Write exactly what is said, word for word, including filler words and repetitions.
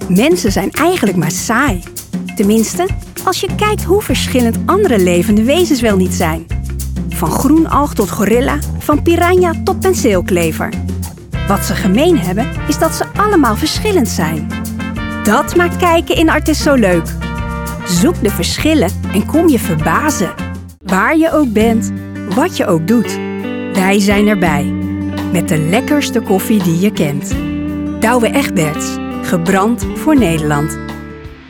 Mensen zijn eigenlijk maar saai. Tenminste, als je kijkt hoe verschillend andere levende wezens wel niet zijn. Van groenalg tot gorilla, van piranha tot penseelklever. Wat ze gemeen hebben, is dat ze allemaal verschillend zijn. Dat maakt kijken in Artis zo leuk. Zoek de verschillen en kom je verbazen. Waar je ook bent, wat je ook doet. Wij zijn erbij. Met de lekkerste koffie die je kent. Douwe Egberts. Gebrand voor Nederland.